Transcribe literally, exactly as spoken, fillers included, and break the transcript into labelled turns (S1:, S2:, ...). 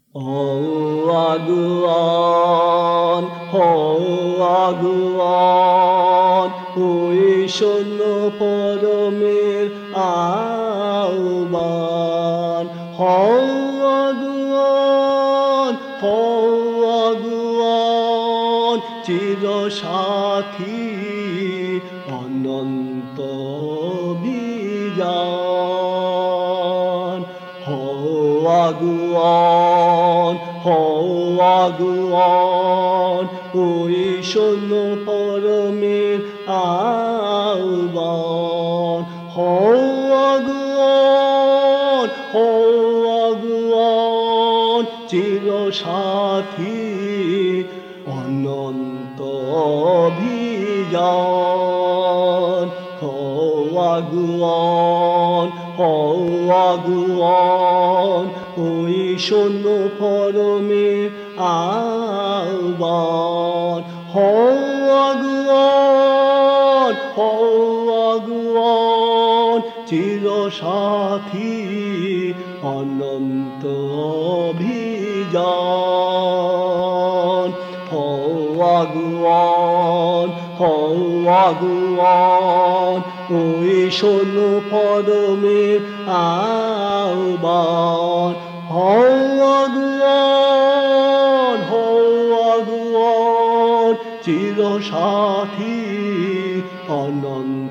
S1: আগুয়ান হো আগুয়ান ওই শূন্য পরমের আহ্বান হও আগুয়ান হো আগুয়ান চির সাথী অনন্ত বিজান হও আগুয়ান হও আগুয়ান ওই শূন্য পরমের আহ্বান হও আগুয়ান হও আগুয়ান চির সাথী অনন্ত অভিযান হও আগুয়ান হও আগুয়ান ওই শূন্য পরমের আহ্বান হও আগুয়ান হও আগুয়ান চির সাথী অনন্ত অভিযান হও আগুয়ান হও আগুয়ান ওই শূন্য পরমের আহ্বান হও আগুয়ান হও আগুয়ান চির সাথী অনন্ত